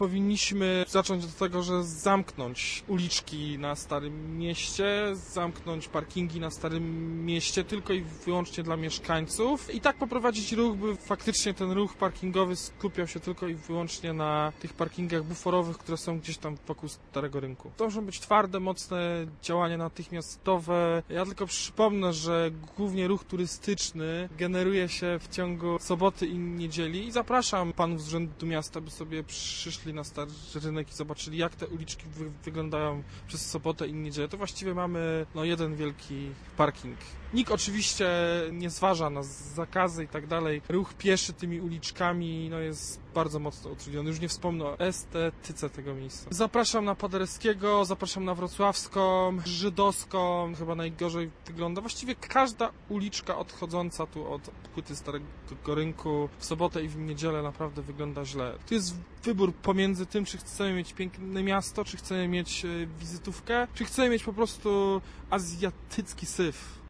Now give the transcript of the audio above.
Powinniśmy zacząć od tego, że zamknąć uliczki na Starym Mieście, zamknąć parkingi na Starym Mieście tylko i wyłącznie dla mieszkańców i tak poprowadzić ruch, by faktycznie ten ruch parkingowy skupiał się tylko i wyłącznie na tych parkingach buforowych, które są gdzieś tam wokół Starego Rynku. To muszą być twarde, mocne działania natychmiastowe. Ja tylko przypomnę, że głównie ruch turystyczny generuje się w ciągu soboty i niedzieli i zapraszam panów z Urzędu Miasta, by sobie przyszli na Stary Rynek i zobaczyli, jak te uliczki wyglądają przez sobotę i niedzielę. To właściwie mamy jeden wielki parking. Nikt oczywiście nie zważa na zakazy i tak dalej. Ruch pieszy tymi uliczkami jest bardzo mocno utrudniony. Już nie wspomnę o estetyce tego miejsca. Zapraszam na Paderewskiego, zapraszam na Wrocławską, Żydowską. Chyba najgorzej wygląda. Właściwie każda uliczka odchodząca tu od płyty Starego Rynku w sobotę i w niedzielę naprawdę wygląda źle. Tu jest wybór pomiędzy tym, czy chcemy mieć piękne miasto, czy chcemy mieć wizytówkę, czy chcemy mieć po prostu azjatycki syf.